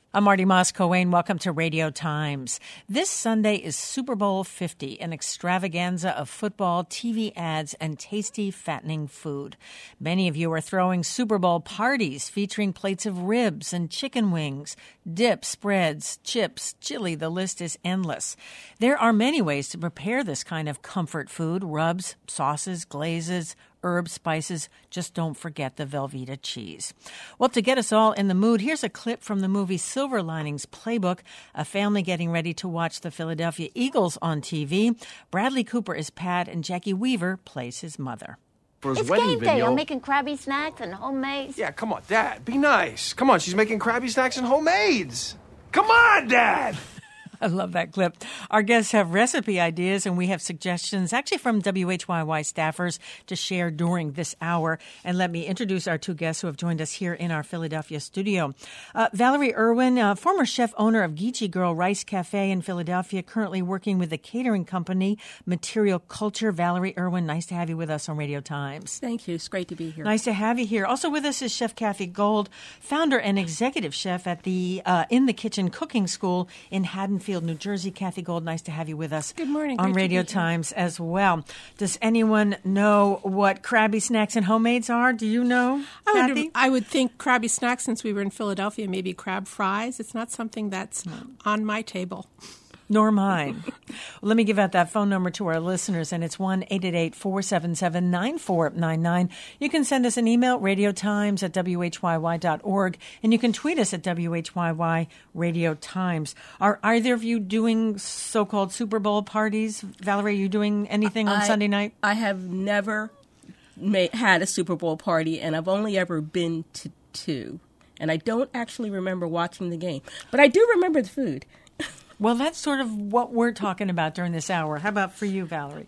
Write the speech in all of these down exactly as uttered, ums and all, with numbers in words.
I'm Marty Moss-Coane. Welcome to Radio Times. This Sunday is Super Bowl fifty, an extravaganza of football, T V ads, and tasty, fattening food. Many of you are throwing Super Bowl parties featuring plates of ribs and chicken wings, dips, spreads, chips, chili. The list is endless. There are many ways to prepare this kind of comfort food: rubs, sauces, glazes, herbs, spices. Just don't forget the Velveeta cheese. Well, to get us all in the mood, here's a clip from the movie Silver Linings Playbook, a family getting ready to watch the Philadelphia Eagles on T V. Bradley Cooper is Pat, and Jackie Weaver plays his mother. For his it's wedding game day. video. I'm making Krabby snacks and homemade. Yeah, come on, Dad. Be nice. Come on, she's making Krabby snacks and homemades. Come on, Dad. I love that clip. Our guests have recipe ideas, and we have suggestions, actually from W H Y Y staffers, to share during this hour. And let me introduce our two guests who have joined us here in our Philadelphia studio. Uh, Valerie Irwin, uh, former chef owner of Geechee Girl Rice Cafe in Philadelphia, currently working with the catering company Material Culture. Valerie Irwin, nice to have you with us on Radio Times. Thank you. It's great to be here. Nice to have you here. Also with us is Chef Kathy Gold, founder and executive chef at the uh, In the Kitchen Cooking School in Haddonfield, New Jersey. Kathy Gold, nice to have you with us. Good morning. On Great Radio Times as well. Does anyone know what Krabby snacks and homemades are? Do you know, I Kathy? would, I would think Krabby snacks, since we were in Philadelphia, maybe crab fries. It's not something that's on my table. Nor mine. Well, let me give out that phone number to our listeners, and it's one eight eight eight, four seven seven, nine four nine nine. You can send us an email, radiotimes at w h y y dot org, and you can tweet us at W H Y Y Radio Times. Are either of you doing so-called Super Bowl parties? Valerie, are you doing anything on I, Sunday night? I have never made, had a Super Bowl party, and I've only ever been to two. And I don't actually remember watching the game, but I do remember the food. Well, that's sort of what we're talking about during this hour. How about for you, Valerie?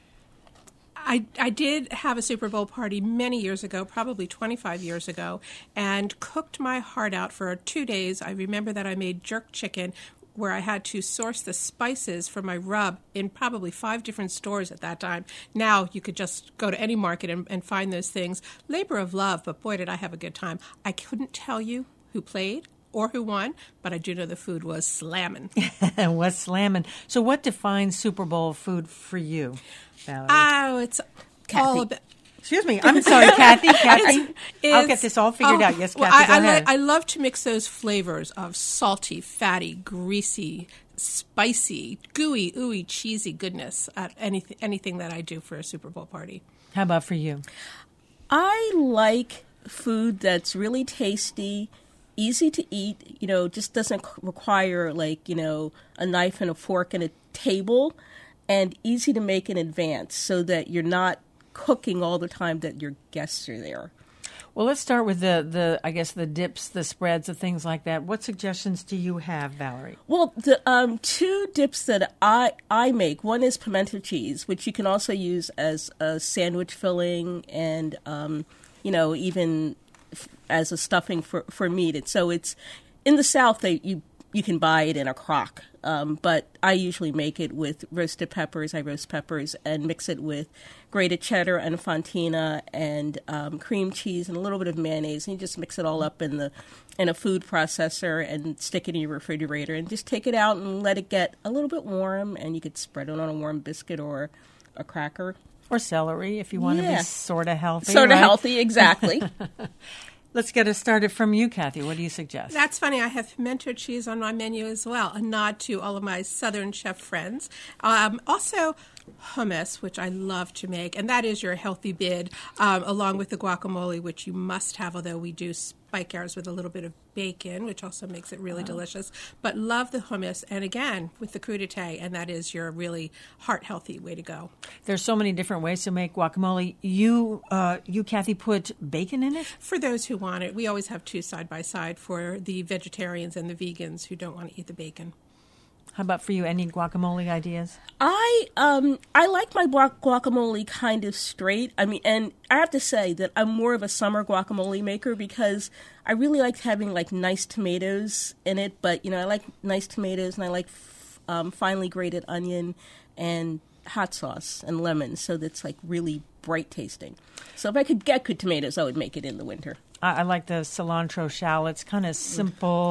I, I did have a Super Bowl party many years ago, probably twenty-five years ago, and cooked my heart out for two days. I remember that I made jerk chicken, where I had to source the spices for my rub in probably five different stores at that time. Now you could just go to any market and, and find those things. Labor of love, but boy, did I have a good time. I couldn't tell you who played or who won, but I do know the food was slammin'. was slammin'. So what defines Super Bowl food for you, Valerie? Oh, it's Kathy. all about... Excuse me. I'm sorry, Kathy. Kathy, It's- I'll get this all figured oh, out. Yes, Kathy, well, I, go I, ahead. li- I love to mix those flavors of salty, fatty, greasy, spicy, gooey, ooey, cheesy goodness at anything, anything that I do for a Super Bowl party. How about for you? I like food that's really tasty, easy to eat, you know, just doesn't require, like, you know, a knife and a fork and a table, and easy to make in advance so that you're not cooking all the time that your guests are there. Well, let's start with the, the I guess, the dips, the spreads, the things like that. What suggestions do you have, Valerie? Well, the um, two dips that I, I make, one is pimento cheese, which you can also use as a sandwich filling and, um, you know, even f- as a stuffing for, for meat. And so it's, in the South, they, you you can buy it in a crock, um, but I usually make it with roasted peppers. I roast peppers and mix it with grated cheddar and fontina and um, cream cheese and a little bit of mayonnaise. And you just mix it all up in the in a food processor and stick it in your refrigerator and just take it out and let it get a little bit warm. And you could spread it on a warm biscuit or a cracker. Or celery, if you want to Yeah. be sort of healthy. Sort of right? healthy, exactly. Let's get us started from you, Kathy. What do you suggest? That's funny. I have pimento cheese on my menu as well, a nod to all of my Southern chef friends. Um, also, hummus, which I love to make, and that is your healthy bid, um, along with the guacamole, which you must have, although we do spike ours with a little bit of bacon, which also makes it really oh. delicious. But love the hummus, and again, with the crudité, and that is your really heart-healthy way to go. There's so many different ways to make guacamole. You, uh, you, Kathy, put bacon in it? For those who want it. We always have two side-by-side for the vegetarians and the vegans who don't want to eat the bacon. How about for you? Any guacamole ideas? I um I like my guac- guacamole kind of straight. I mean, and I have to say that I'm more of a summer guacamole maker because I really like having like nice tomatoes in it. But you know, I like nice tomatoes and I like f- um, finely grated onion and hot sauce and lemon, so that's like really bright tasting. So if I could get good tomatoes, I would make it in the winter. I, I like the cilantro shallots, kind of simple.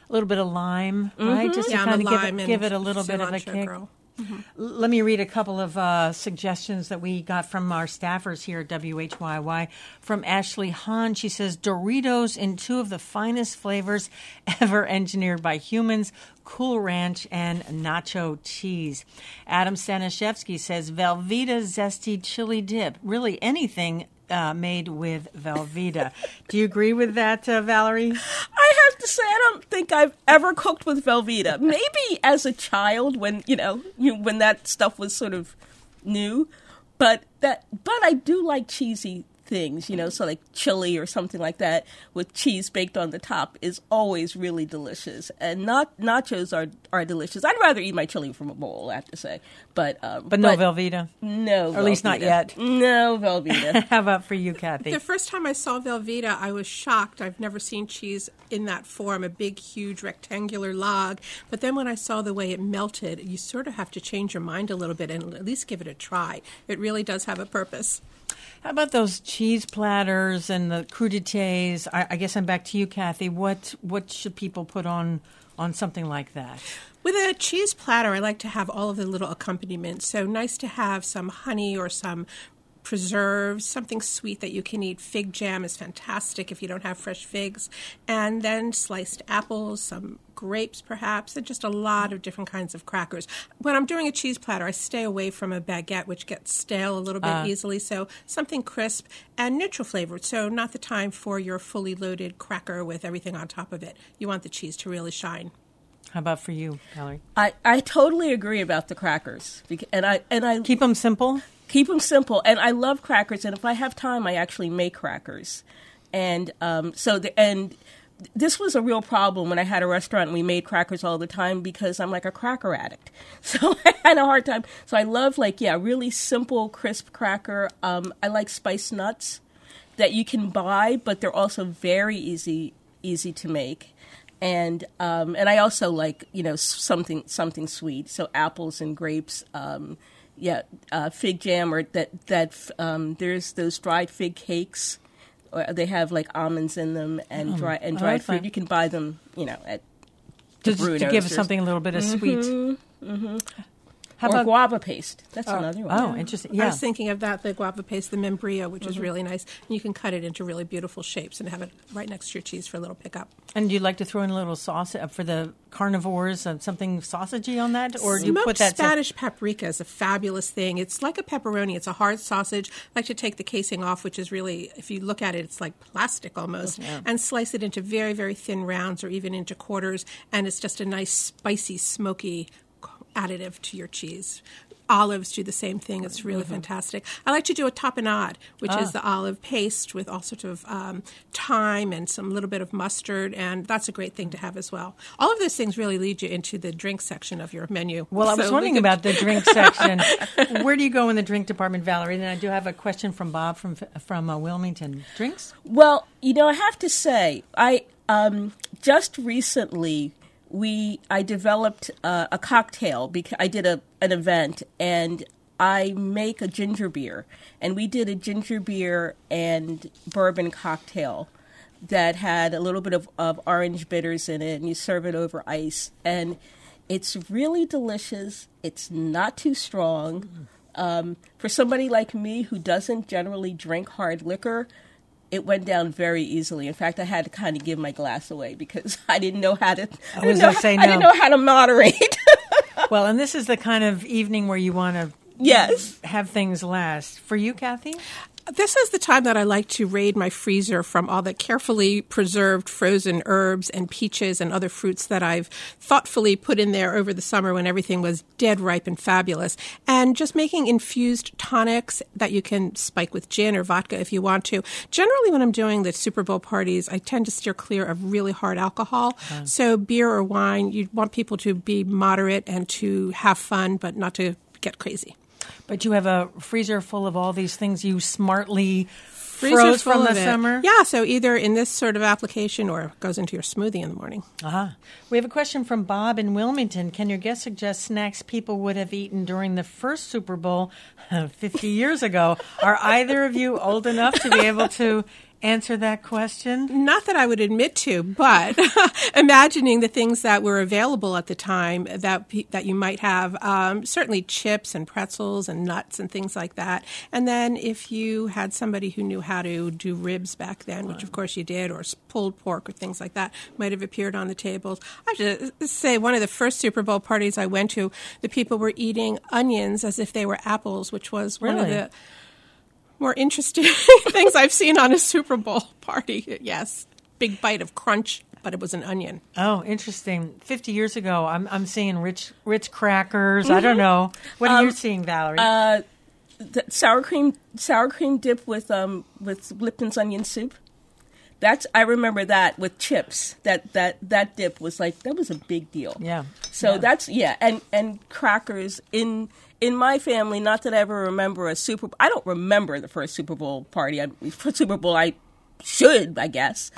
a little bit of lime, right? Just Yeah, to I'm kind a of give, lime it- give and it a little bit of a cilantro kick. girl. L- Let me read a couple of uh, suggestions that we got from our staffers here at W H Y Y. From Ashley Hahn, she says, Doritos in two of the finest flavors ever engineered by humans, Cool Ranch and nacho cheese. Adam Staniszewski says, Velveeta zesty chili dip. Really anything uh, made with Velveeta. Do you agree with that, uh, Valerie? I have to say, I don't think I've ever cooked with Velveeta. Maybe as a child, when you know, you, when that stuff was sort of new, but that, but I do like cheesy things, you know, so like chili or something like that with cheese baked on the top is always really delicious. And not nachos are are delicious. I'd rather eat my chili from a bowl, I have to say, but um, But no Velveeta? No, Or at least not Velveeta. yet. No Velveeta. How about for you, Kathy? The first time I saw Velveeta, I was shocked. I've never seen cheese in that form, a big, huge, rectangular log. But then when I saw the way it melted, you sort of have to change your mind a little bit and at least give it a try. It really does have a purpose. How about those cheese platters and the crudités? I, I guess I'm back to you, Kathy. What what should people put on on something like that? With a cheese platter, I like to have all of the little accompaniments. So nice to have some honey or some preserves, something sweet that you can eat. Fig jam is fantastic if you don't have fresh figs. And then sliced apples, some grapes perhaps, and just a lot of different kinds of crackers. When I'm doing a cheese platter, I stay away from a baguette, which gets stale a little bit Uh. easily. So something crisp and neutral flavored. So not the time for your fully loaded cracker with everything on top of it. You want the cheese to really shine. How about for you, Valerie? I, I totally agree about the crackers, Bec- and I and I Keep them simple. keep them simple. And I love crackers, and if I have time, I actually make crackers. And um, so the and this was a real problem when I had a restaurant and we made crackers all the time because I'm like a cracker addict. So I had a hard time. So I love like yeah, really simple, crisp cracker. Um, I like spice nuts that you can buy, but they're also very easy easy to make. And um, and I also like you know something something sweet. So apples and grapes, um, yeah, uh, fig jam or that that um, there's those dried fig cakes. Or they have like almonds in them and dry and I dried like fruit. that. You can buy them, you know, at To, Bruno's to give or- something a little bit of sweet. Mm-hmm. How or about guava paste. That's another one. Oh, interesting. I Yeah. was thinking of that, the guava paste, the membrillo, which is really nice. And you can cut it into really beautiful shapes and have it right next to your cheese for a little pickup. And do you like to throw in a little sauce uh, for the carnivores, uh, something sausagey on that? Or do you Smoked put that... Spanish paprika is a fabulous thing. It's like a pepperoni. It's a hard sausage. I like to take the casing off, which is really, if you look at it, it's like plastic almost, and slice it into very, very thin rounds or even into quarters. And it's just a nice, spicy, smoky additive to your cheese. Olives do the same thing. It's really Mm-hmm. fantastic. I like to do a tapenade, which Ah. is the olive paste with all sorts of um, thyme and some little bit of mustard, and that's a great thing to have as well. All of those things really lead you into the drink section of your menu. Well, I was So we wondering could- about the drink section. Where do you go in the drink department, Valerie? And then I do have a question from Bob from from uh, Wilmington. Drinks? Well, you know, I have to say, I um, just recently we I developed uh, a cocktail because I did a an event and I make a ginger beer, and we did a ginger beer and bourbon cocktail that had a little bit of, of orange bitters in it, and you serve it over ice, and it's really delicious. It's not too strong. Um, for somebody like me who doesn't generally drink hard liquor, it went down very easily. In fact, I had to kind of give my glass away because I didn't know how to. I, was didn't know, gonna say I didn't no. know how to moderate. Well, and this is the kind of evening where you want to Yes. have things last. For you, Kathy? This is the time that I like to raid my freezer from all the carefully preserved frozen herbs and peaches and other fruits that I've thoughtfully put in there over the summer when everything was dead ripe and fabulous. And just making infused tonics that you can spike with gin or vodka if you want to. Generally, when I'm doing the Super Bowl parties, I tend to steer clear of really hard alcohol. So beer or wine, you want people to be moderate and to have fun, but not to get crazy. But you have a freezer full of all these things you smartly Freezer's froze full from the of it. summer? Yeah, so either in this sort of application or it goes into your smoothie in the morning. Uh-huh. We have a question from Bob in Wilmington. Can your guest suggest snacks people would have eaten during the first Super Bowl fifty years ago? Are either of you old enough to be able to answer that question? Not that I would admit to, but imagining the things that were available at the time that pe- that you might have, um, certainly chips and pretzels and nuts and things like that. And then if you had somebody who knew how to do ribs back then, which of course you did, or s- pulled pork or things like that, might have appeared on the tables. I have to say, one of the first Super Bowl parties I went to, the people were eating onions as if they were apples, which was one of Really? the more interesting things I've seen on a Super Bowl party. Yes. Big bite of crunch, but it was an onion. Oh, interesting. Fifty years ago, I'm I'm seeing Ritz Ritz crackers. I don't know. What are you seeing, Valerie? Uh, the sour cream sour cream dip with um with Lipton's onion soup. That's I remember that with chips. That that that dip was like that was a big deal. yeah. So yeah. that's yeah, and and crackers in in my family. Not that I ever remember a Super. I don't remember the first Super Bowl party. I, for Super Bowl, I should, I guess.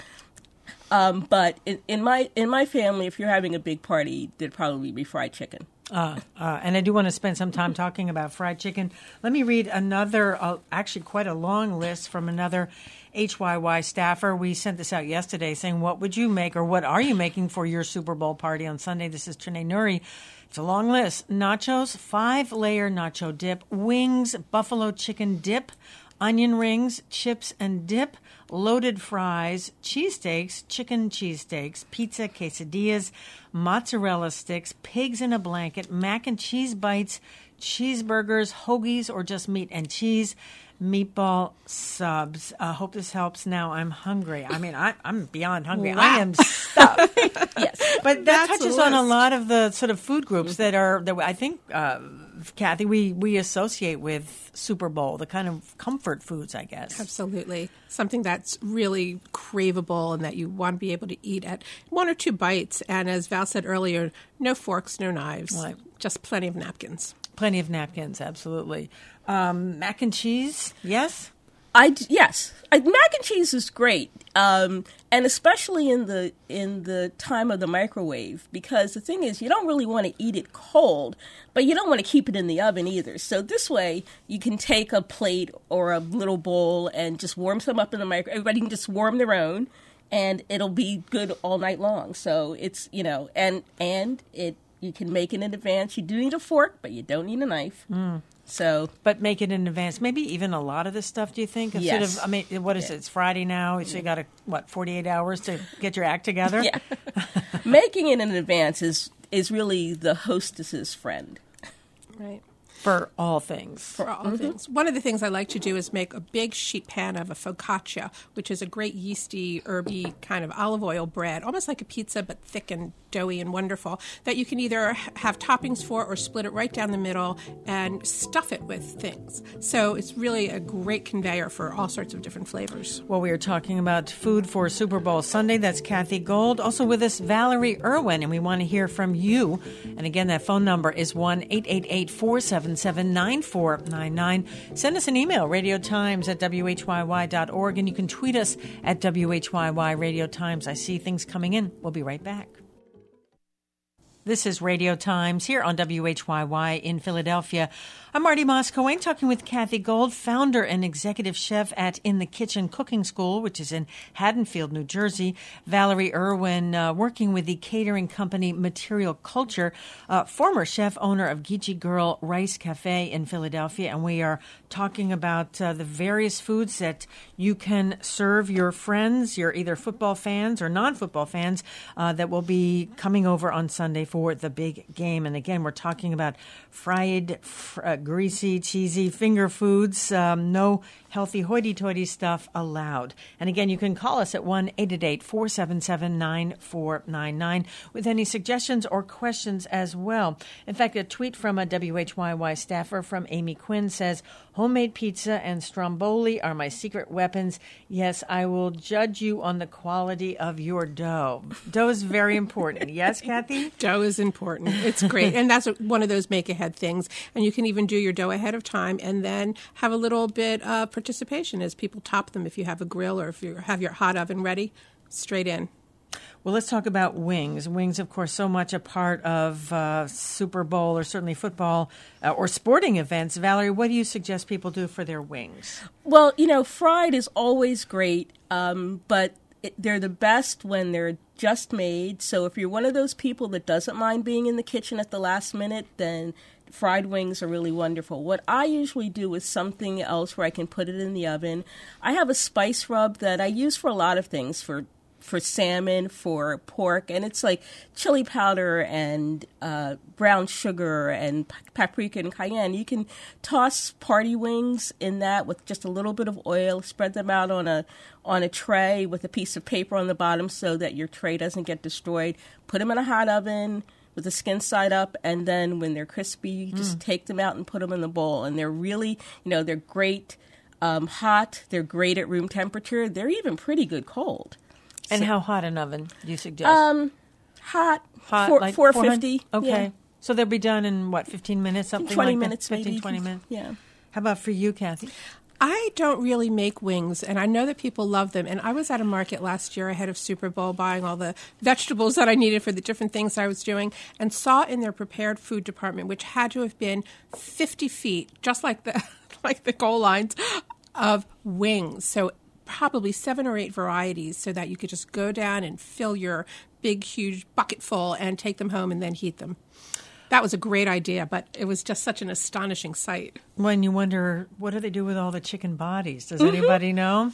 Um, but in, in my in my family, if you're having a big party, there'd probably be fried chicken. Uh, uh, and I do want to spend some time talking about fried chicken. Let me read another, uh, actually quite a long list from another H Y Y staffer. We sent this out yesterday saying, what would you make or what are you making for your Super Bowl party on Sunday? This is Trinae Nuri. It's a long list. Nachos, five-layer nacho dip, wings, buffalo chicken dip, onion rings, chips and dip, loaded fries, cheesesteaks, chicken cheesesteaks, pizza, quesadillas, mozzarella sticks, pigs in a blanket, mac and cheese bites, cheeseburgers, hoagies, or just meat and cheese, meatball subs. I uh, hope this helps. Now I'm hungry. I mean, I, I'm beyond hungry. Wow. I am stuffed. Yes, But that That's touches a on a list. lot of the sort of food groups that are, that I think, uh, Kathy, we, we associate with Super Bowl, the kind of comfort foods, I guess. Absolutely. Something that's really craveable and that you want to be able to eat at one or two bites. And as Val said earlier, no forks, no knives, Right. just plenty of napkins. Plenty of napkins, absolutely. Um, mac and cheese, yes? I d- yes, I, mac and cheese is great, um, and especially in the in the time of the microwave, because the thing is, you don't really want to eat it cold, but you don't want to keep it in the oven either. So this way, you can take a plate or a little bowl and just warm some up in the microwave. Everybody can just warm their own, and it'll be good all night long. So it's you know, and and it you can make it in advance. You do need a fork, but you don't need a knife. Mm. So, But make it in advance. Maybe even a lot of this stuff, do you think? Instead Yes. of, I mean, what is Yeah. it? It's Friday now, so you got, to what, forty-eight hours to get your act together? yeah, making it in advance is is really the hostess's friend. Right. For all things. For all things. One of the things I like to do is make a big sheet pan of a focaccia, which is a great yeasty, herby kind of olive oil bread, almost like a pizza, but thick and doughy and wonderful, that you can either h- have toppings for or split it right down the middle and stuff it with things. So it's really a great conveyor for all sorts of different flavors. Well, we are talking about food for Super Bowl Sunday. That's Kathy Gold. Also with us, Valerie Irwin, and we want to hear from you. And again, that phone number is one eight eight eight, four seven seven, nine four nine nine. Send us an email, radiotimes at w h y y dot org, and you can tweet us at W H Y Y Radio Times. I see things coming in. We'll be right back. This is Radio Times here on W H Y Y in Philadelphia. I'm Marty Moscoe, talking with Kathy Gold, founder and executive chef at In the Kitchen Cooking School, which is in Haddonfield, New Jersey. Valerie Irwin, uh, working with the catering company Material Culture, uh, former chef owner of Geechee Girl Rice Cafe in Philadelphia. And we are talking about uh, the various foods that you can serve your friends, your either football fans or non-football fans, uh, that will be coming over on Sunday for the big game. And again, we're talking about fried, fr- uh, greasy, cheesy finger foods. Um, no healthy hoity-toity stuff allowed. And again, you can call us at one eight eight eight, four seven seven, nine four nine nine with any suggestions or questions as well. In fact, a tweet from a W H Y Y staffer from Amy Quinn says, homemade pizza and stromboli are my secret weapons. Yes, I will judge you on the quality of your dough. Dough is very important. Yes, Kathy? Dough is important. It's great. And that's one of those make-ahead things. And you can even do your dough ahead of time and then have a little bit of participation as people top them if you have a grill or if you have your hot oven ready, straight in. Well, let's talk about wings. Wings, of course, so much a part of uh, Super Bowl or certainly football uh, or sporting events. Valerie, what do you suggest people do for their wings? Well, you know, fried is always great, um, but it, they're the best when they're just made. So if you're one of those people that doesn't mind being in the kitchen at the last minute, then fried wings are really wonderful. What I usually do is something else where I can put it in the oven. I have a spice rub that I use for a lot of things, for for salmon, for pork, and it's like chili powder and uh, brown sugar and p- paprika and cayenne. You can toss party wings in that with just a little bit of oil, spread them out on a on a tray with a piece of paper on the bottom so that your tray doesn't get destroyed. Put them in a hot oven with the skin side up, and then when they're crispy, you just mm. take them out and put them in the bowl. And they're really, you know, they're great um, hot. They're great at room temperature. They're even pretty good cold. And so, how hot an oven do you suggest? Um, hot, hot four, like four fifty. Okay. Yeah. So they'll be done in, what, fifteen minutes, something twenty like minutes, that? fifteen, maybe. twenty minutes? Yeah. How about for you, Kathy? I don't really make wings, and I know that people love them. And I was at a market last year ahead of Super Bowl buying all the vegetables that I needed for the different things I was doing, and saw in their prepared food department, which had to have been fifty feet, just like the like the goal lines, of wings. So probably seven or eight varieties, so that you could just go down and fill your big, huge bucket full and take them home and then heat them. That was a great idea, but it was just such an astonishing sight. When you wonder, what do they do with all the chicken bodies? Does Mm-hmm. anybody know?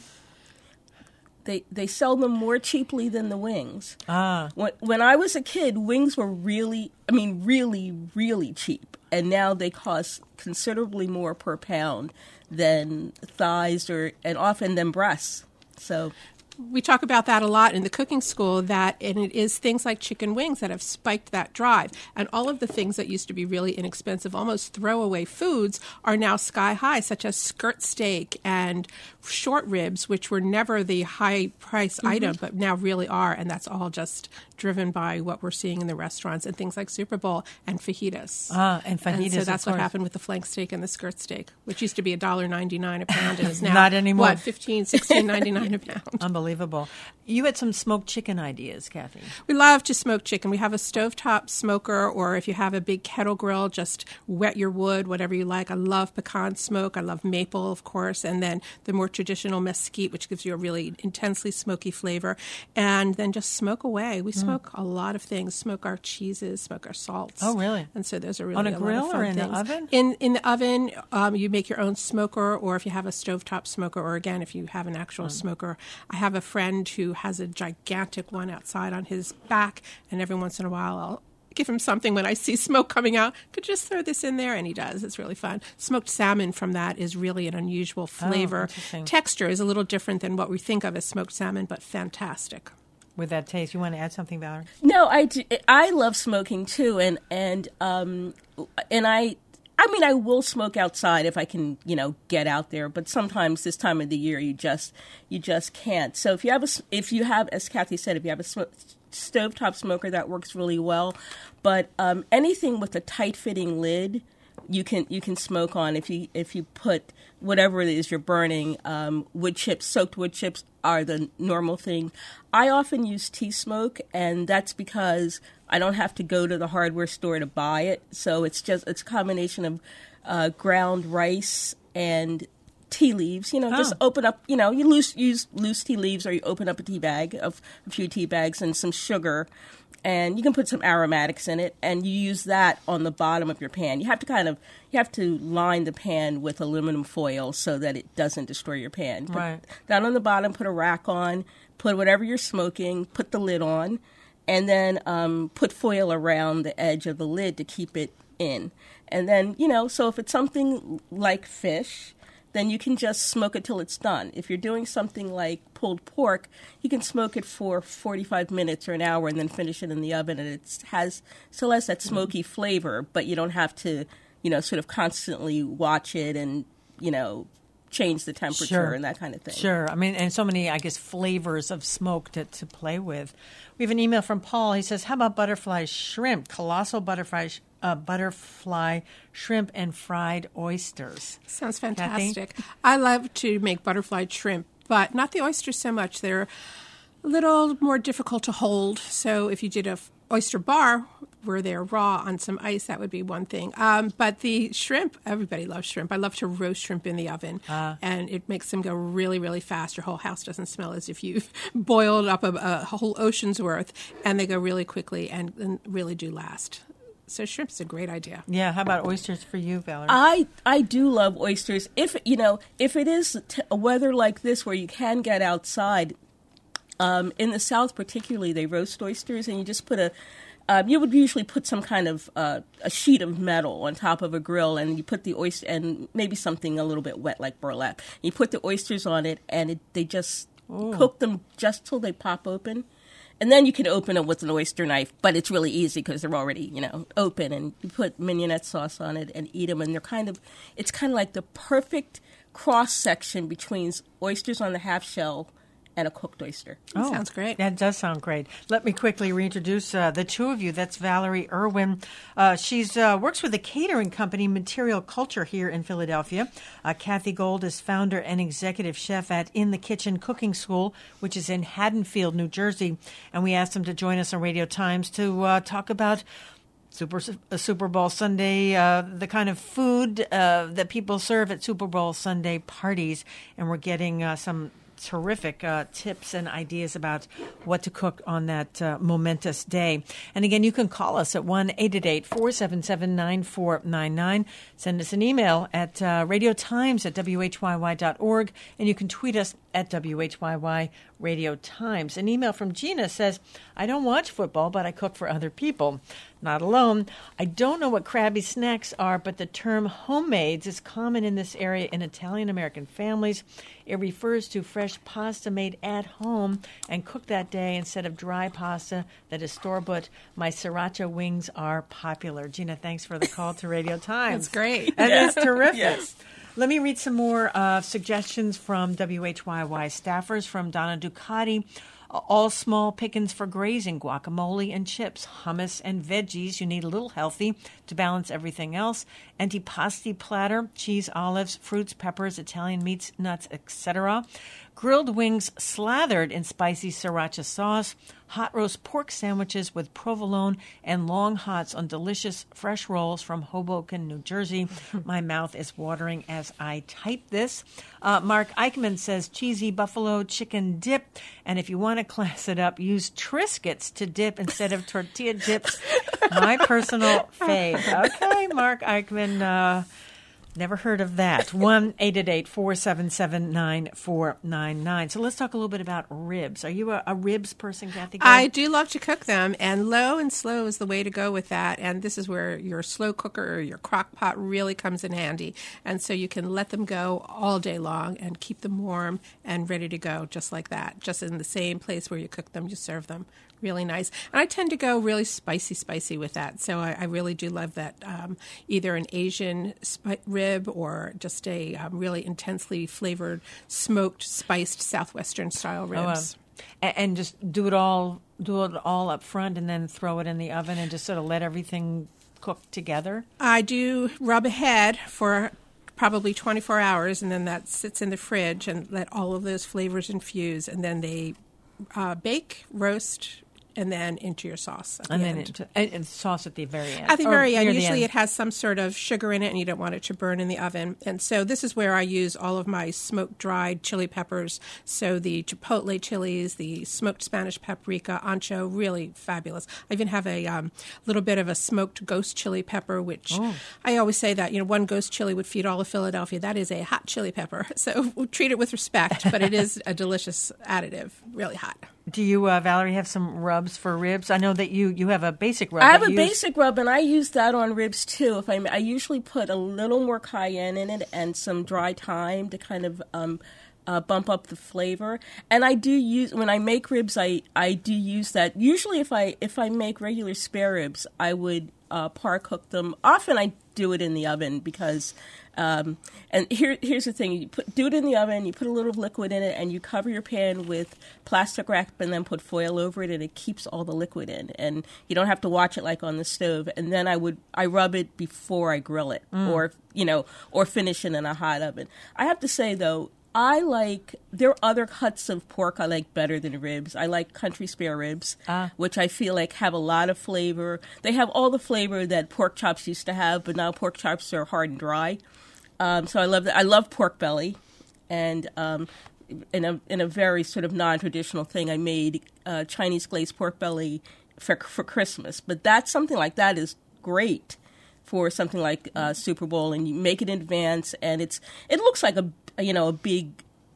They they sell them more cheaply than the wings. Ah. When when I was a kid, wings were really, I mean, really, really cheap. And now they cost considerably more per pound than thighs or and often than breasts. So we talk about that a lot in the cooking school, that and it is things like chicken wings that have spiked that drive. And all of the things that used to be really inexpensive, almost throwaway foods, are now sky high, such as skirt steak and short ribs, which were never the high price mm-hmm. item, but now really are. And that's all just driven by what we're seeing in the restaurants and things like Super Bowl and fajitas. Ah, and fajitas. And so that's what course. happened with the flank steak and the skirt steak, which used to be one dollar ninety-nine a pound and is now not anymore. What, fifteen, sixteen ninety-nine a pound. Unbelievable. You had some smoked chicken ideas, Kathy. We love to smoke chicken. We have a stovetop smoker, or if you have a big kettle grill, just wet your wood, whatever you like. I love pecan smoke. I love maple, of course, and then the more traditional mesquite, which gives you a really intensely smoky flavor. And then just smoke away. We smoke mm. a lot of things. Smoke our cheeses, smoke our salts. Oh, really? And so those are really on a, a grill lot of fun or in things. the oven? In in the oven, um, you make your own smoker, or if you have a stovetop smoker, or again, if you have an actual mm. smoker. I have a friend who has a gigantic one outside on his back, and every once in a while I'll give him something when I see smoke coming out. Could just throw this in there, and he does. It's really fun. Smoked salmon from that is really an unusual flavor. Oh, texture is a little different than what we think of as smoked salmon, but fantastic. With that taste, you want to add something, Valerie? No, I, do, I love smoking too, and and um and I. I mean, I will smoke outside if I can, you know, get out there. But sometimes this time of the year, you just, you just can't. So if you have a, if you have, as Kathy said, if you have a sm- stovetop smoker, that works really well. But um, anything with a tight-fitting lid, you can you can smoke on. If you if you put whatever it is you're burning, um, wood chips, soaked wood chips are the normal thing. I often use tea smoke, and that's because I don't have to go to the hardware store to buy it. So it's just it's a combination of uh, ground rice and tea leaves. You know, oh. just open up. You know, you loose use loose tea leaves, or you open up a tea bag of a few tea bags and some sugar. And you can put some aromatics in it, and you use that on the bottom of your pan. You have to kind of, you have to line the pan with aluminum foil so that it doesn't destroy your pan. Put right. Down on the bottom, put a rack on, put whatever you're smoking, put the lid on, and then um, put foil around the edge of the lid to keep it in. And then, you know, so if it's something like fish, then you can just smoke it till it's done. If you're doing something like pulled pork, you can smoke it for forty-five minutes or an hour and then finish it in the oven, and it has still has that smoky mm-hmm. flavor, but you don't have to, you know, sort of constantly watch it and, you know, change the temperature sure. and that kind of thing. Sure. I mean, and so many, I guess, flavors of smoke to, to play with. We have an email from Paul. He says, how about butterfly shrimp, colossal butterfly sh- uh, butterfly shrimp and fried oysters? Sounds fantastic. Kathy? I love to make butterfly shrimp, but not the oysters so much. They're a little more difficult to hold. So if you did a f- oyster bar where they're raw on some ice, that would be one thing. Um, but the shrimp, everybody loves shrimp. I love to roast shrimp in the oven, uh. and it makes them go really, really fast. Your whole house doesn't smell as if you've boiled up a, a whole ocean's worth, and they go really quickly and, and really do last. So shrimp's a great idea. Yeah. How about oysters for you, Valerie? I I do love oysters. If you know, if it is t- a weather like this where you can get outside, um, in the South particularly, they roast oysters, and you just put a. Um, you would usually put some kind of uh, a sheet of metal on top of a grill, and you put the oyster and maybe something a little bit wet like burlap. You put the oysters on it, and it, they just Ooh. cook them just till they pop open. And then you can open them with an oyster knife, but it's really easy because they're already, you know, open. And you put mignonette sauce on it and eat them. And they're kind of, it's kind of like the perfect cross section between oysters on the half shell and a cooked oyster. Oh, sounds great. That does sound great. Let me quickly reintroduce uh, the two of you. That's Valerie Irwin. Uh, she's uh, works with the catering company Material Culture here in Philadelphia. Uh, Kathy Gold is founder and executive chef at In the Kitchen Cooking School, which is in Haddonfield, New Jersey. And we asked them to join us on Radio Times to uh, talk about Super uh, Super Bowl Sunday, uh, the kind of food uh, that people serve at Super Bowl Sunday parties. And we're getting uh, some terrific uh, tips and ideas about what to cook on that uh, momentous day. And again, you can call us at one eight eight eight, four seven seven, nine four nine nine. Send us an email at uh, radiotimes at w h y y dot org, and you can tweet us at W H Y Y Radio Times. An email from Gina says, I don't watch football, but I cook for other people. Not alone. I don't know what Krabby Snacks are, but the term homemades is common in this area in Italian-American families. It refers to fresh pasta made at home and cooked that day instead of dry pasta that is store-bought. My sriracha wings are popular. Gina, thanks for the call to Radio Times. That's great. That yeah. is terrific. Yes. Let me read some more uh, suggestions from W H Y Y staffers. From Donna Ducati. All small pickings for grazing, guacamole and chips, hummus and veggies. You need a little healthy to balance everything else. Antipasti platter, cheese, olives, fruits, peppers, Italian meats, nuts, et cetera. Grilled wings slathered in spicy sriracha sauce. Hot roast pork sandwiches with provolone and long hots on delicious fresh rolls from Hoboken, New Jersey. My mouth is watering as I type this. Uh, Mark Eichmann says cheesy buffalo chicken dip. And if you want to class it up, use Triscuits to dip instead of tortilla dips. My personal fave. Okay, Mark Eichmann. Uh, Never heard of that. one eight eight eight, four seven seven, nine four nine nine. So let's talk a little bit about ribs. Are you a, a ribs person, Kathy? I do love to cook them, and low and slow is the way to go with that. And this is where your slow cooker or your crock pot really comes in handy. And so you can let them go all day long and keep them warm and ready to go just like that. Just in the same place where you cook them, you serve them. Really nice. And I tend to go really spicy, spicy with that. So I, I really do love that, um, either an Asian spi- rib or just a um, really intensely flavored, smoked, spiced Southwestern style ribs. Oh, uh, and, and just do it all, do it all up front, and then throw it in the oven and just sort of let everything cook together. I do rub ahead for probably twenty-four hours, and then that sits in the fridge and let all of those flavors infuse, and then they uh, bake, roast, and then into your sauce at and the then end. Into, and, and sauce at the very end. At the very end. The Usually end. it has some sort of sugar in it, and you don't want it to burn in the oven. And so this is where I use all of my smoked-dried chili peppers. So the chipotle chilies, the smoked Spanish paprika, ancho, really fabulous. I even have a um, little bit of a smoked ghost chili pepper, which oh. I always say that, you know, one ghost chili would feed all of Philadelphia. That is a hot chili pepper. So we'll treat it with respect, but it is a delicious additive, really hot. Do you, uh, Valerie, have some rubs for ribs? I know that you, you have a basic rub. I have a use... basic rub, and I use that on ribs, too. If I, I usually put a little more cayenne in it and some dry thyme to kind of um, uh, bump up the flavor. And I do use, when I make ribs, I, I do use that. Usually if I if I make regular spare ribs, I would uh, par cook them. Often I do it in the oven because... Um, and here, here's the thing: you put, do it in the oven. You put a little liquid in it, and you cover your pan with plastic wrap, and then put foil over it, and it keeps all the liquid in. And you don't have to watch it like on the stove. And then I would I rub it before I grill it, mm. or you know, or finish it in a hot oven. I have to say though, I like, there are other cuts of pork I like better than ribs. I like country spare ribs, Ah. which I feel like have a lot of flavor. They have all the flavor that pork chops used to have, but now pork chops are hard and dry. Um, so I love that. I love pork belly. And um, in a in a very sort of non-traditional thing, I made uh, Chinese glazed pork belly for for Christmas. But that's something like that is great for something like uh, Super Bowl, and you make it in advance, and it's it looks like a you know a big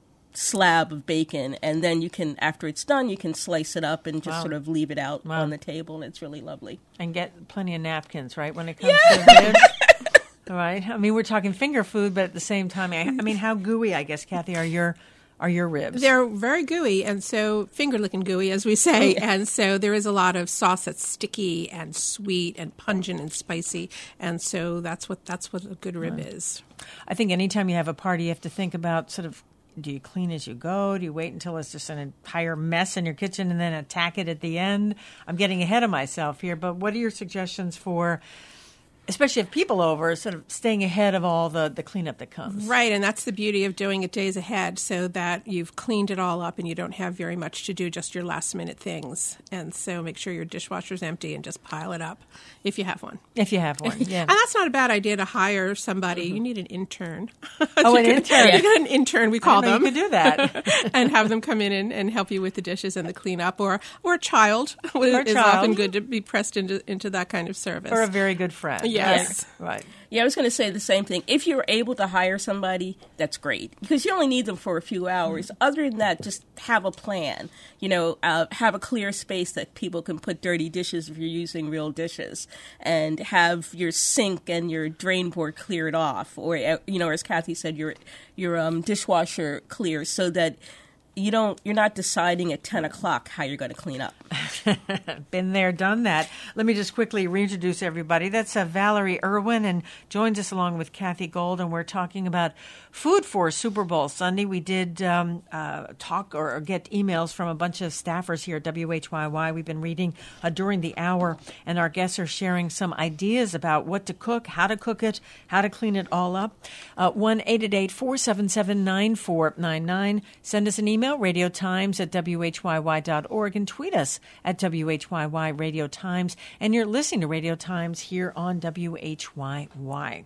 slab of bacon, and then you can, after it's done, you can slice it up and just Wow. sort of leave it out Wow. on the table, and it's really lovely. And get plenty of napkins, right, when it comes to ribs. Right? I mean, we're talking finger food, but at the same time, I, I mean, how gooey, I guess, Kathy, are your are your ribs? They're very gooey, and so finger-licking gooey, as we say. And so there is a lot of sauce that's sticky and sweet and pungent and spicy, and so that's what that's what a good rib is. I think anytime you have a party, you have to think about sort of, do you clean as you go? Do you wait until it's just an entire mess in your kitchen and then attack it at the end? I'm getting ahead of myself here, but what are your suggestions for, especially if people over, sort of staying ahead of all the, the cleanup that comes? Right, and that's the beauty of doing it days ahead, so that you've cleaned it all up and you don't have very much to do, just your last-minute things. And so make sure your dishwasher's empty and just pile it up if you have one. If you have one, yeah. And that's not a bad idea to hire somebody. You need an intern. Oh, an You can- intern. You got an intern, we I call didn't know them. you could do that. And have them come in and, and help you with the dishes and the cleanup, or or a child Or a is child. often good to be pressed into into that kind of service. Or a very good friend. Yes. Right. Yeah, I was going to say the same thing. If you're able to hire somebody, that's great, because you only need them for a few hours. Other than that, just have a plan. You know, uh, have a clear space that people can put dirty dishes if you're using real dishes, and have your sink and your drain board cleared off, or uh, you know, as Kathy said, your your um, dishwasher clear, so that you don't you're not deciding at ten o'clock how you're going to clean up. Been there, done that. Let me just quickly reintroduce everybody. That's uh, Valerie Irwin, and joins us along with Kathy Gold, and we're talking about food for Super Bowl Sunday. We did um, uh, talk or, or get emails from a bunch of staffers here at W H Y Y. We've been reading uh, during the hour, and our guests are sharing some ideas about what to cook, how to cook it, how to clean it all up. Uh, one eight eight eight, four seven seven, nine four nine nine. Send us an email, radiotimes at W H Y Y dot org, and tweet us at W H Y Y Radio Times. And you're listening to Radio Times here on W H Y Y.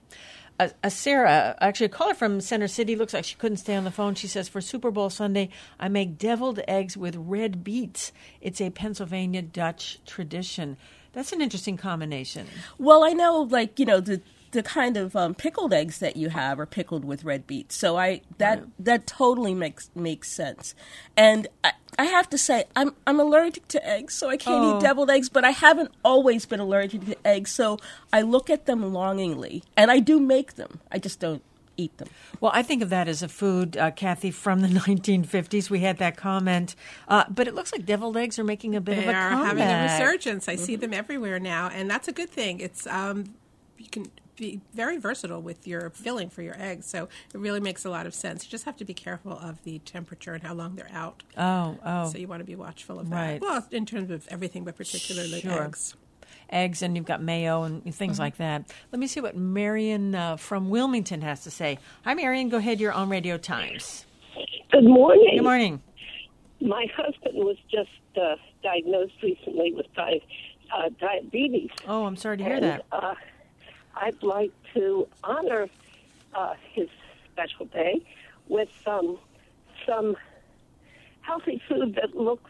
Uh, uh, Sarah, actually a caller from Center City, looks like she couldn't stay on the phone. She says, for Super Bowl Sunday, I make deviled eggs with red beets. It's a Pennsylvania Dutch tradition. That's an interesting combination. Well, I know, like, you know, the the kind of um, pickled eggs that you have are pickled with red beets. So I that Right. that totally makes makes sense. And I, I have to say, I'm I'm allergic to eggs, so I can't Oh. eat deviled eggs. But I haven't always been allergic to eggs, so I look at them longingly, and I do make them. I just don't eat them. Well, I think of that as a food, uh, Kathy, from the nineteen fifties. We had that comment. Uh, but it looks like deviled eggs are making a bit They of a are comeback. having a resurgence. I see them everywhere now, and that's a good thing. It's um, you can be very versatile with your filling for your eggs, so it really makes a lot of sense. You just have to be careful of the temperature and how long they're out. Oh, oh. So you want to be watchful of that. Right. Well, in terms of everything, but particularly Sure. eggs. Eggs, and you've got mayo and things like that. Let me see what Marion uh, from Wilmington has to say. Hi, Marion. Go ahead. You're on Radio Times. Good morning. Good morning. My husband was just uh, diagnosed recently with di- uh, diabetes. Oh, I'm sorry to hear and, that. Uh, I'd like to honor uh, his special day with um, some healthy food that looks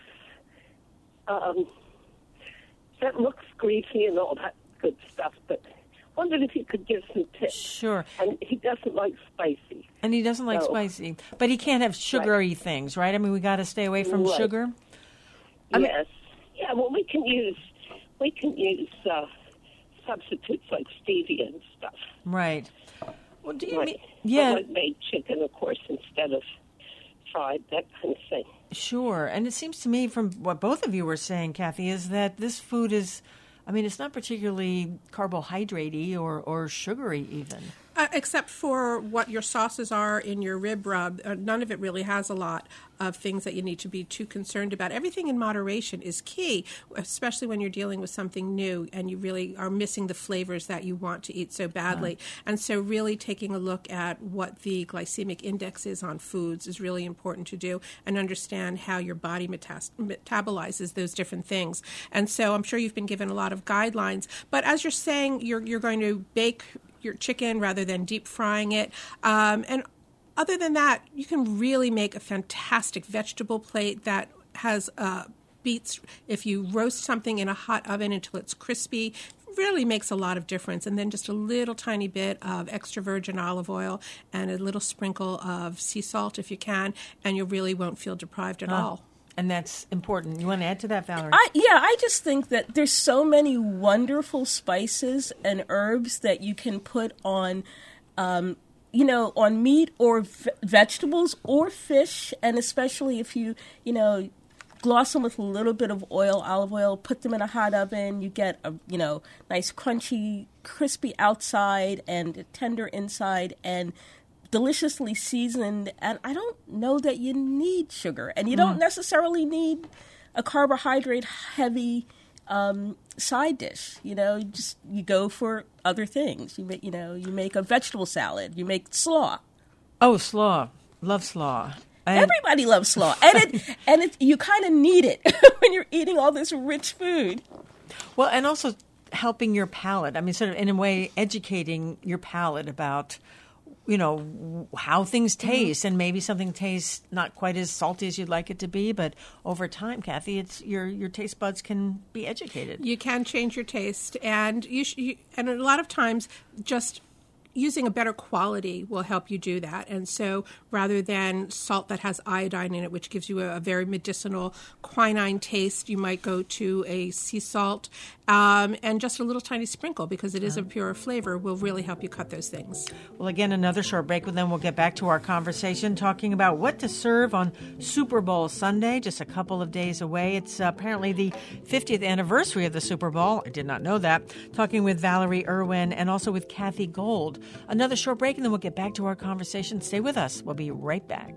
um, that looks greasy and all that good stuff. But wondered if you could give some tips. Sure. And he doesn't like spicy. And he doesn't like So- spicy. But he can't have sugary things, right? I mean, we got to stay away from Right. sugar. I mean- yes. Yeah. Well, we can use we can use uh, substitutes like stevia and stuff. Right. Well, do you Like, mean... Yeah, like made chicken, of course, instead of fried, that kind of thing. sure. And it seems to me from what both of you were saying, Kathy, is that this food is... I mean, it's not particularly carbohydrate-y or, or sugary even. Uh, except for what your sauces are in your rib rub, uh, none of it really has a lot of things that you need to be too concerned about. Everything in moderation is key, especially when you're dealing with something new and you really are missing the flavors that you want to eat so badly. Uh-huh. And so really taking a look at what the glycemic index is on foods is really important to do, and understand how your body metas- metabolizes those different things. And so I'm sure you've been given a lot of guidelines, but as you're saying, you're you're going to bake your chicken rather than deep frying it. Um, and other than that, you can really make a fantastic vegetable plate that has uh, beets. If you roast something in a hot oven until it's crispy, really makes a lot of difference. And then just a little tiny bit of extra virgin olive oil and a little sprinkle of sea salt if you can, and you really won't feel deprived at oh. all. And that's important. You want to add to that, Valerie? I, yeah, I just think that there's so many wonderful spices and herbs that you can put on, um, you know, on meat or v- vegetables or fish, and especially if you, you know, gloss them with a little bit of oil, olive oil, put them in a hot oven, you get a, you know, nice crunchy, crispy outside and tender inside, and deliciously seasoned, and I don't know that you need sugar, and you mm. don't necessarily need a carbohydrate-heavy um, side dish. You know, you just you go for other things. You make, you know, you make a vegetable salad. You make slaw. Oh, slaw! Love slaw. And everybody loves slaw, and it and it you kind of need it when you're eating all this rich food. Well, and also helping your palate. I mean, sort of in a way, educating your palate about, you know, how things taste, mm-hmm. and maybe something tastes not quite as salty as you'd like it to be, but over time, Kathy, it's your your taste buds can be educated. You can change your taste, and you, sh- you and a lot of times just using a better quality will help you do that. And so rather than salt that has iodine in it, which gives you a, a very medicinal quinine taste, you might go to a sea salt, um, and just a little tiny sprinkle, because it is a pure flavor, will really help you cut those things. Well, again, another short break, but then we'll get back to our conversation talking about what to serve on Super Bowl Sunday, just a couple of days away. It's uh, apparently the fiftieth anniversary of the Super Bowl. I did not know that. Talking with Valerie Irwin and also with Kathy Gold. Another short break, and then we'll get back to our conversation. Stay with us. We'll be right back.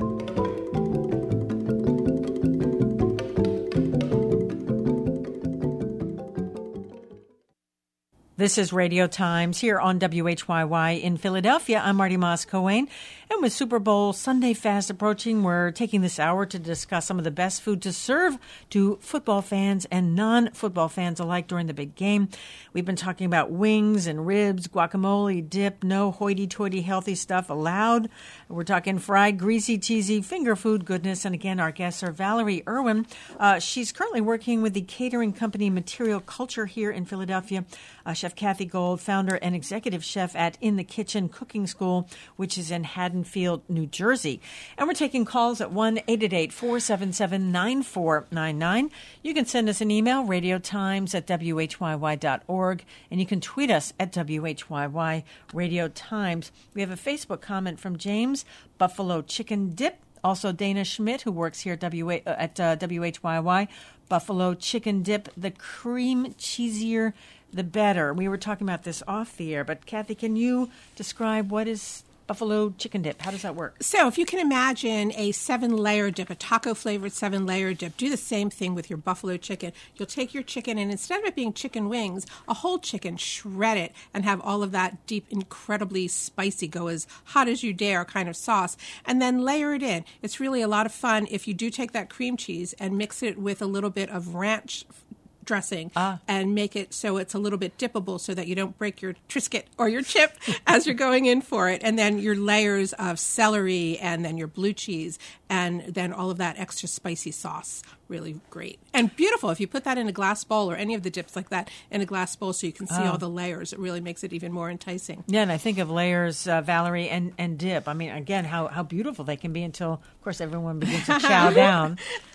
This is Radio Times here on W H Y Y in Philadelphia. I'm Marty Moss-Coane. And with Super Bowl Sunday fast approaching, we're taking this hour to discuss some of the best food to serve to football fans and non-football fans alike during the big game. We've been talking about wings and ribs, guacamole, dip, no hoity-toity healthy stuff allowed. We're talking fried, greasy, cheesy finger food goodness. And again, our guests are Valerie Irwin. Uh, she's currently working with the catering company Material Culture here in Philadelphia. Uh, Chef Kathy Gold, founder and executive chef at In the Kitchen Cooking School, which is in Haddonfield, New Jersey. And we're taking calls at one eight eight eight, four seven seven, nine four nine nine. You can send us an email, radiotimes at w h y y dot org, and you can tweet us at W H Y Y Radio Times. We have a Facebook comment from James, Buffalo Chicken Dip. Also Dana Schmidt, who works here at, w- uh, at uh, W H Y Y. Buffalo Chicken Dip, the cream cheesier the better. We were talking about this off the air, but Kathy, can you describe what is Buffalo Chicken Dip? How does that work? So if you can imagine a seven-layer dip, a taco-flavored seven-layer dip, do the same thing with your buffalo chicken. You'll take your chicken, and instead of it being chicken wings, a whole chicken, shred it, and have all of that deep, incredibly spicy, go as hot as you dare kind of sauce, and then layer it in. It's really a lot of fun if you do take that cream cheese and mix it with a little bit of ranch dressing ah. and make it so it's a little bit dippable so that you don't break your Triscuit or your chip as you're going in for it. And then your layers of celery and then your blue cheese and then all of that extra spicy sauce. Really great. And beautiful. If you put that in a glass bowl or any of the dips like that in a glass bowl so you can see oh. all the layers, it really makes it even more enticing. Yeah, and I think of layers, uh, Valerie, and, and dip. I mean, again, how, how beautiful they can be until, of course, everyone begins to chow down.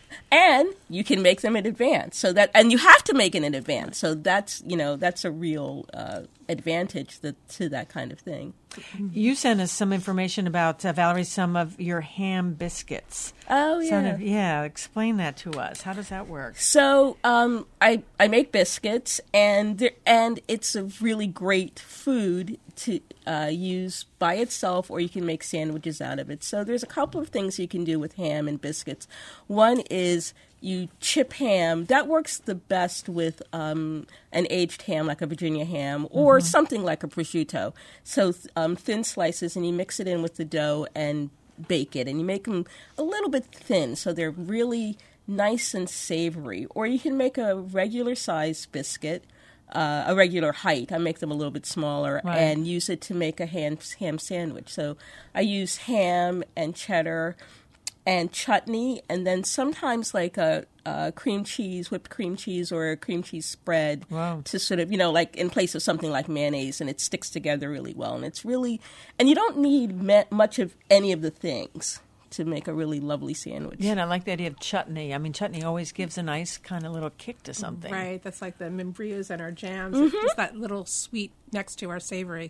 And you can make them in advance, so that, and you have to make it in advance. So that's, you know, that's a real uh, advantage that, to that kind of thing. You sent us some information about, uh, Valerie, some of your ham biscuits. Oh, yeah. Sort of, yeah, explain that to us. How does that work? So um, I, I make biscuits, and there, and it's a really great food to uh, use by itself, or you can make sandwiches out of it. So there's a couple of things you can do with ham and biscuits. One is you chip ham. That works the best with um, an aged ham, like a Virginia ham, or mm-hmm. something like a prosciutto. So um, thin slices, and you mix it in with the dough and bake it. And you make them a little bit thin, so they're really nice and savory. Or you can make a regular-sized biscuit, uh, a regular height. I make them a little bit smaller, right. and use it to make a ham, ham sandwich. So I use ham and cheddar and chutney, and then sometimes like a, a cream cheese, whipped cream cheese, or a cream cheese spread wow. to sort of, you know, like in place of something like mayonnaise, and it sticks together really well. And it's really, and you don't need me- much of any of the things to make a really lovely sandwich. Yeah, and I like the idea of chutney. I mean, chutney always gives a nice kind of little kick to something. Right, that's like the membrias and our jams. Mm-hmm. It's just that little sweet next to our savory.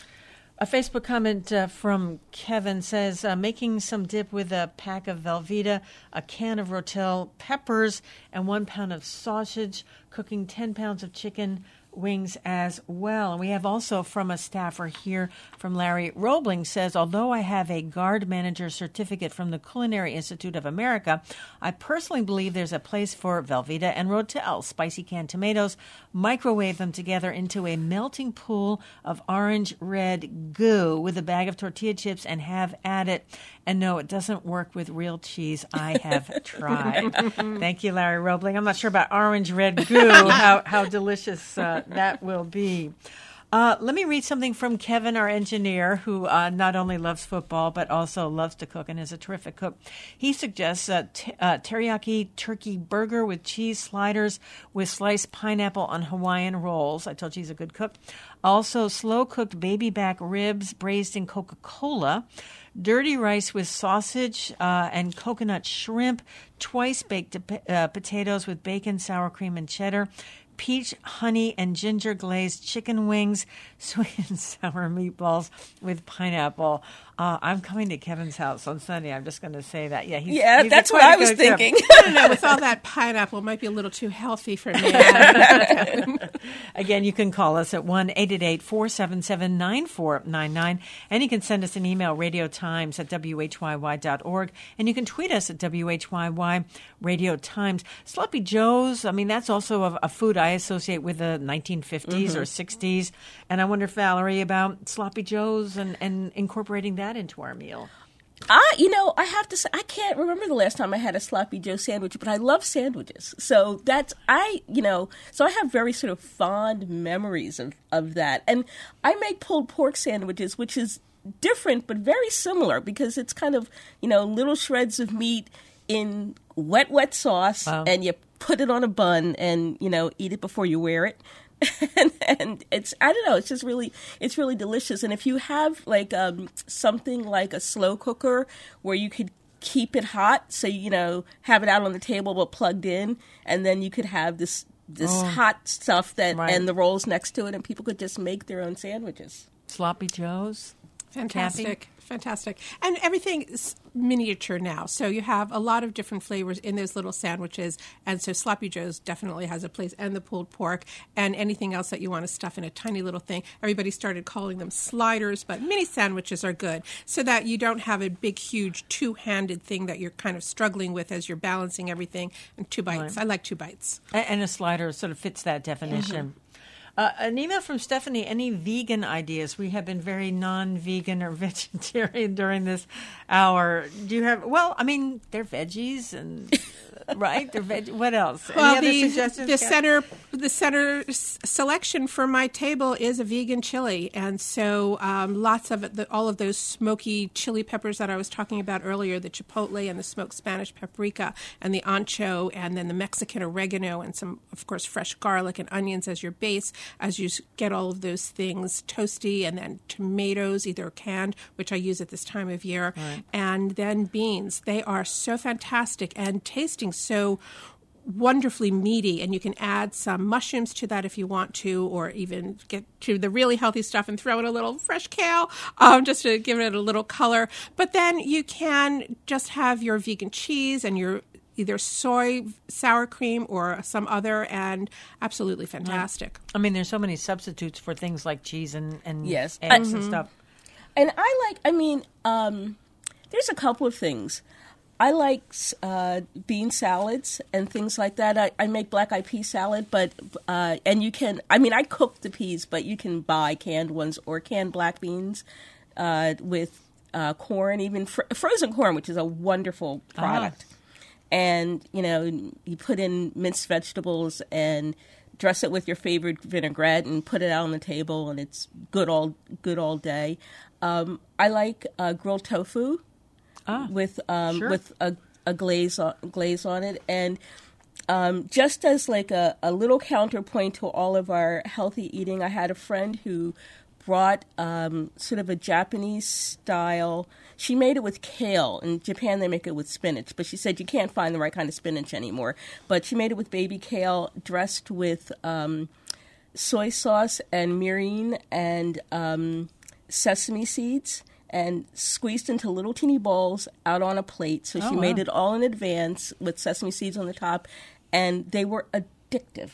A Facebook comment uh, from Kevin says, uh, making some dip with a pack of Velveeta, a can of Rotel peppers, and one pound of sausage, cooking ten pounds of chicken wings as well. And we have also from a staffer here from Larry Roebling says, although I have a guard manager certificate from the Culinary Institute of America, I personally believe there's a place for Velveeta and Rotel, spicy canned tomatoes, microwave them together into a melting pool of orange red goo with a bag of tortilla chips and have at it. And no, it doesn't work with real cheese. I have tried. Thank you, Larry Roebling. I'm not sure about orange red goo, how, how delicious uh, that will be. Uh, let me read something from Kevin, our engineer, who uh, not only loves football but also loves to cook and is a terrific cook. He suggests a t- uh, teriyaki turkey burger with cheese sliders with sliced pineapple on Hawaiian rolls. I told you he's a good cook. Also, slow-cooked baby back ribs braised in Coca-Cola. Dirty rice with sausage uh, and coconut shrimp. Twice-baked uh, potatoes with bacon, sour cream, and cheddar. Peach, honey, and ginger glazed chicken wings, sweet and sour meatballs with pineapple. Uh, I'm coming to Kevin's house on Sunday. I'm just going to say that. Yeah, he's, yeah, he's that's what I was thinking. I don't know. With all that pineapple, it might be a little too healthy for me. Again, you can call us at one eight eight eight, four seven seven, nine four nine nine, and you can send us an email, radiotimes at w h y y dot org, and you can tweet us at W H Y Y Radio Times. Sloppy Joe's, I mean, that's also a, a food I associate with the nineteen fifties mm-hmm. or sixties, and I wonder, Valerie, about Sloppy Joe's and, and incorporating that into our meal. I, you know, I have to say, I can't remember the last time I had a Sloppy Joe sandwich, but I love sandwiches. So that's, I, you know, so I have very sort of fond memories of, of that. And I make pulled pork sandwiches, which is different, but very similar because it's kind of, you know, little shreds of meat in wet, wet sauce, wow. and you put it on a bun and, you know, eat it before you wear it. and, and it's, I don't know, it's just really, it's really delicious. And if you have like um, something like a slow cooker where you could keep it hot, so, you know, have it out on the table but plugged in, and then you could have this this oh, hot stuff that right. and the rolls next to it, and people could just make their own sandwiches. Sloppy Joe's. Fantastic. Kathy? Fantastic. And everything is miniature now. So you have a lot of different flavors in those little sandwiches. And so Sloppy Joe's definitely has a place, and the pulled pork, and anything else that you want to stuff in a tiny little thing. Everybody started calling them sliders, but mini sandwiches are good so that you don't have a big, huge two-handed thing that you're kind of struggling with as you're balancing everything. And two bites. Right. I like two bites. And a slider sort of fits that definition. Mm-hmm. Uh, an email from Stephanie. Any vegan ideas? We have been very non-vegan or vegetarian during this hour. Do you have? Well, I mean, they're veggies, and right? They're veg. What else? Any well, other the, suggestions? The center, the center s- selection for my table is a vegan chili, and so um, lots of it, the, all of those smoky chili peppers that I was talking about earlier, the chipotle and the smoked Spanish paprika, and the ancho, and then the Mexican oregano, and some, of course, fresh garlic and onions as your base. As you get all of those things toasty, and then tomatoes, either canned, which I use at this time of year, right. and then beans. They are so fantastic and tasting so wonderfully meaty, and you can add some mushrooms to that if you want to, or even get to the really healthy stuff and throw in a little fresh kale um, just to give it a little color. But then you can just have your vegan cheese and your either soy sour cream or some other, and absolutely fantastic. I mean, there's so many substitutes for things like cheese and, and Yes. eggs Mm-hmm. and stuff. And I like, I mean, um, there's a couple of things. I like uh, bean salads and things like that. I, I make black eyed pea salad, but uh, and you can. I mean, I cook the peas, but you can buy canned ones or canned black beans uh, with uh, corn, even fr- frozen corn, which is a wonderful product. Ah. And you know, you put in minced vegetables and dress it with your favorite vinaigrette and put it out on the table, and it's good all good all day. Um, I like uh, grilled tofu. Ah, with um, sure. with a, a glaze on, glaze on it, and um, just as like a, a little counterpoint to all of our healthy eating, I had a friend who brought um, sort of a Japanese style. She made it with kale. In Japan, they make it with spinach, but she said you can't find the right kind of spinach anymore. But she made it with baby kale, dressed with um, soy sauce and mirin and um, sesame seeds, and squeezed into little teeny balls out on a plate. So oh, she wow. made it all in advance with sesame seeds on the top, and they were addictive.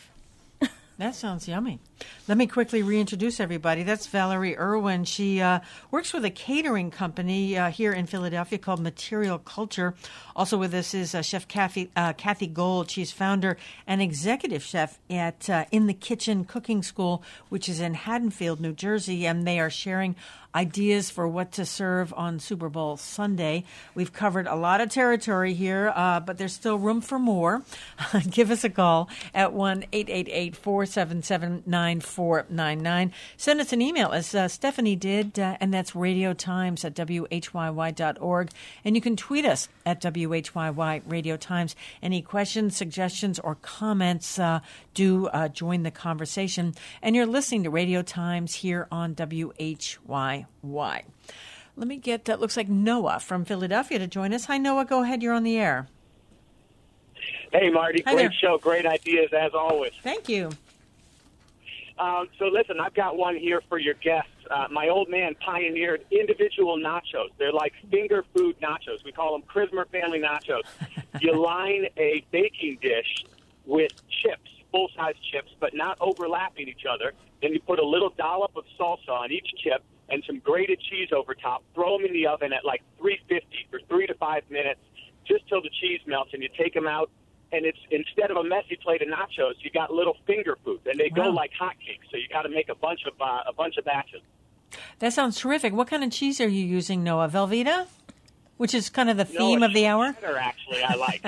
That sounds yummy. Let me quickly reintroduce everybody. That's Valerie Irwin. She uh, works with a catering company uh, here in Philadelphia called Material Culture. Also with us is uh, Chef Kathy, uh, Kathy Gold. She's founder and executive chef at uh, In the Kitchen Cooking School, which is in Haddonfield, New Jersey, and they are sharing ideas for what to serve on Super Bowl Sunday. We've covered a lot of territory here, uh, but there's still room for more. Give us a call at one eight eight eight, four seven seven, nine four nine nine. Send us an email, as uh, Stephanie did, uh, and that's radio times at w h y y dot org. And you can tweet us at W H Y Y Radio Times. Any questions, suggestions, or comments, uh, do uh, join the conversation. And you're listening to Radio Times here on W H Y Y. Let me get, that looks like Noah from Philadelphia to join us. Hi, Noah. Go ahead. You're on the air. Hey, Marty. Hi great there. show. Great ideas, as always. Thank you. Um, so, listen, I've got one here for your guests. Uh, my old man pioneered individual nachos. They're like finger food nachos. We call them Christmas family nachos. You line a baking dish with chips, full-size chips, but not overlapping each other. Then you put a little dollop of salsa on each chip and some grated cheese over top. Throw them in the oven at like three fifty for three to five minutes, just till the cheese melts, and you take them out. And it's instead of a messy plate of nachos, you got little finger foods, and they Wow. go like hotcakes. So you got to make a bunch of uh, a bunch of batches. That sounds terrific. What kind of cheese are you using, Noah? Velveeta? Which is kind of the theme no, of the hour? Cheddar, actually, I like.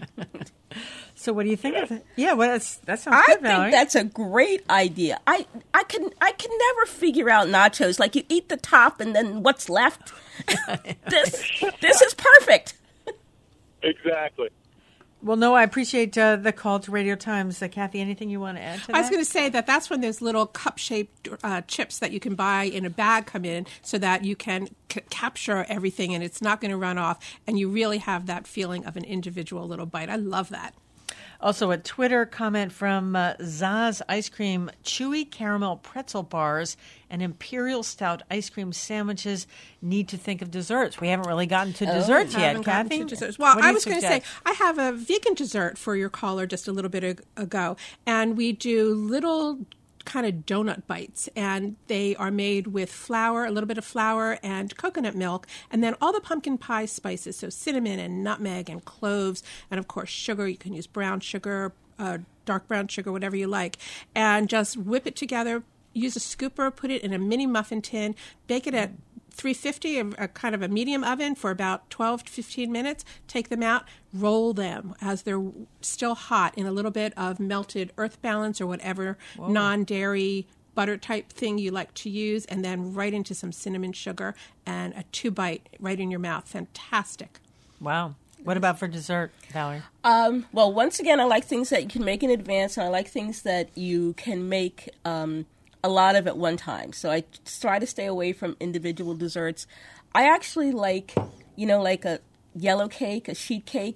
So what do you think of it? Yeah, well, that's, that sounds I good, Valerie. think that's a great idea. I I can I can never figure out nachos. Like you eat the top and then what's left. this this is perfect. Exactly. Well, no, I appreciate uh, the call to Radio Times. Uh, Kathy, anything you want to add to that? I was going to say that that's when those little cup-shaped uh, chips that you can buy in a bag come in, so that you can c- capture everything and it's not going to run off, and you really have that feeling of an individual little bite. I love that. Also, a Twitter comment from uh, Zaz Ice Cream: chewy caramel pretzel bars and imperial stout ice cream sandwiches. Need to think of desserts. We haven't really gotten to desserts I yet, haven't gotten Kathy. to desserts. Well, What do I you was going to say, suggest? I have a vegan dessert for your caller just a little bit ag- ago, and we do little kind of donut bites, and they are made with flour, a little bit of flour and coconut milk, and then all the pumpkin pie spices, so cinnamon and nutmeg and cloves, and of course sugar. You can use brown sugar, uh, dark brown sugar, whatever you like, and just whip it together. Use a scooper, put it in a mini muffin tin, bake it at three fifty, a, a kind of a medium oven, for about twelve to fifteen minutes. Take them out, roll them as they're still hot in a little bit of melted Earth Balance or whatever Whoa. non-dairy butter type thing you like to use, and then right into some cinnamon sugar and a two bite right in your mouth. Fantastic. Wow. What about for dessert, Valerie? Um, well, once again, I like things that you can make in advance, and I like things that you can make um, a lot of at one time. So I try to stay away from individual desserts. I actually like, you know, like a yellow cake, a sheet cake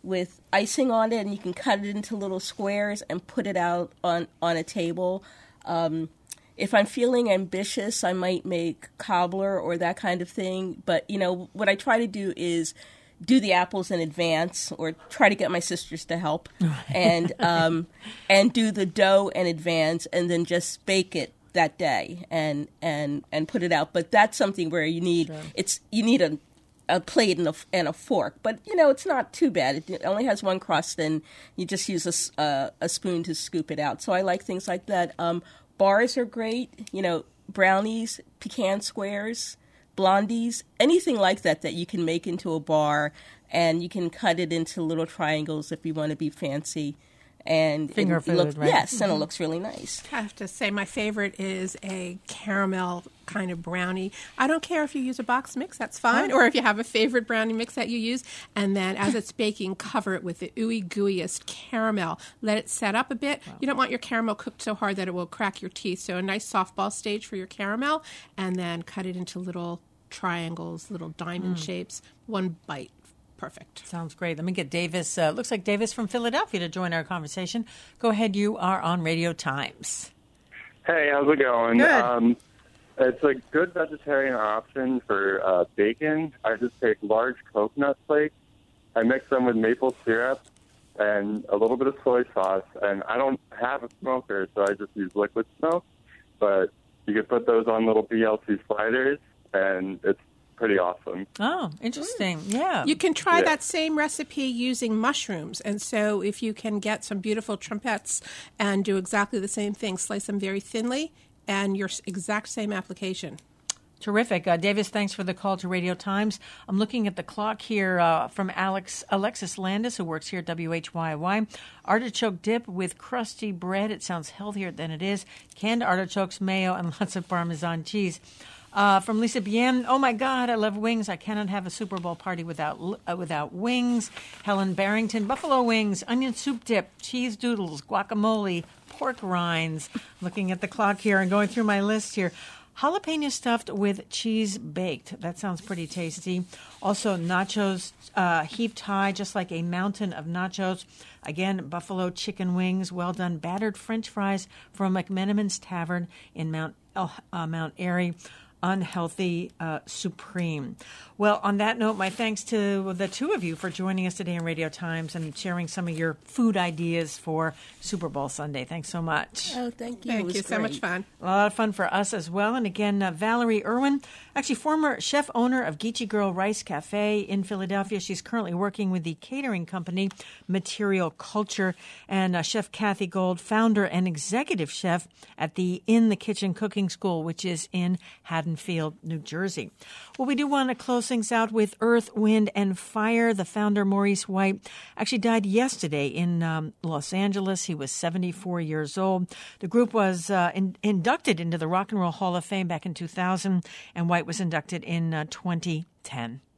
with icing on it, and you can cut it into little squares and put it out on, on a table. Um, if I'm feeling ambitious, I might make cobbler or that kind of thing. But, you know, what I try to do is do the apples in advance, or try to get my sisters to help, and um, and do the dough in advance, and then just bake it that day and and and put it out. But that's something where you need sure. it's you need a a plate and a, and a fork. But you know, it's not too bad. It only has one crust, and you just use a uh, a spoon to scoop it out. So I like things like that. Um, bars are great. You know, brownies, pecan squares, blondies, anything like that that you can make into a bar, and you can cut it into little triangles if you want to be fancy. And finger it food, looks, right? Yes, mm-hmm. and it looks really nice. I have to say my favorite is a caramel kind of brownie. I don't care if you use a box mix, that's fine, or if you have a favorite brownie mix that you use, and then as it's baking, cover it with the ooey gooeyest caramel. Let it set up a bit. Wow. You don't want your caramel cooked so hard that it will crack your teeth, so a nice softball stage for your caramel, and then cut it into little triangles, little diamond mm. shapes, one bite. Perfect. Sounds great. Let me get Davis. Uh, looks like Davis from Philadelphia to join our conversation. Go ahead. You are on Radio Times. Hey, how's it going? Good. Um, it's a good vegetarian option for uh, bacon. I just take large coconut flakes. I mix them with maple syrup and a little bit of soy sauce. And I don't have a smoker, so I just use liquid smoke. But you can put those on little B L C sliders, and it's pretty awesome. Oh, interesting. Yeah. You can try yeah. that same recipe using mushrooms. And so if you can get some beautiful trumpettes and do exactly the same thing, slice them very thinly, and your exact same application. Terrific. Uh, Davis, thanks for the call to Radio Times. I'm looking at the clock here uh, from Alex Alexis Landis, who works here at W H Y Y. Artichoke dip with crusty bread. It sounds healthier than it is. Canned artichokes, mayo, and lots of Parmesan cheese. Uh, from Lisa Bien, oh my God, I love wings. I cannot have a Super Bowl party without uh, without wings. Helen Barrington, buffalo wings, onion soup dip, cheese doodles, guacamole, pork rinds. Looking at the clock here and going through my list here. Jalapeno stuffed with cheese baked. That sounds pretty tasty. Also, nachos uh, heaped high, just like a mountain of nachos. Again, buffalo chicken wings, well done, battered French fries from McMenamin's Tavern in Mount uh, Mount Airy. Unhealthy uh, Supreme. Well, on that note, my thanks to the two of you for joining us today in Radio Times and sharing some of your food ideas for Super Bowl Sunday. Thanks so much. Oh, thank you. Thank it was you. great. So much fun. A lot of fun for us as well. And again, uh, Valerie Irwin, actually former chef owner of Geechee Girl Rice Cafe in Philadelphia. She's currently working with the catering company Material Culture. And uh, Chef Kathy Gold, founder and executive chef at the In the Kitchen Cooking School, which is in Haddonfield, New Jersey. Well, we do want to close things out with Earth, Wind, and Fire. The founder, Maurice White, actually died yesterday in um, Los Angeles. He was seventy-four years old. The group was uh, in, inducted into the Rock and Roll Hall of Fame back in two thousand, and White was inducted in uh, twenty ten.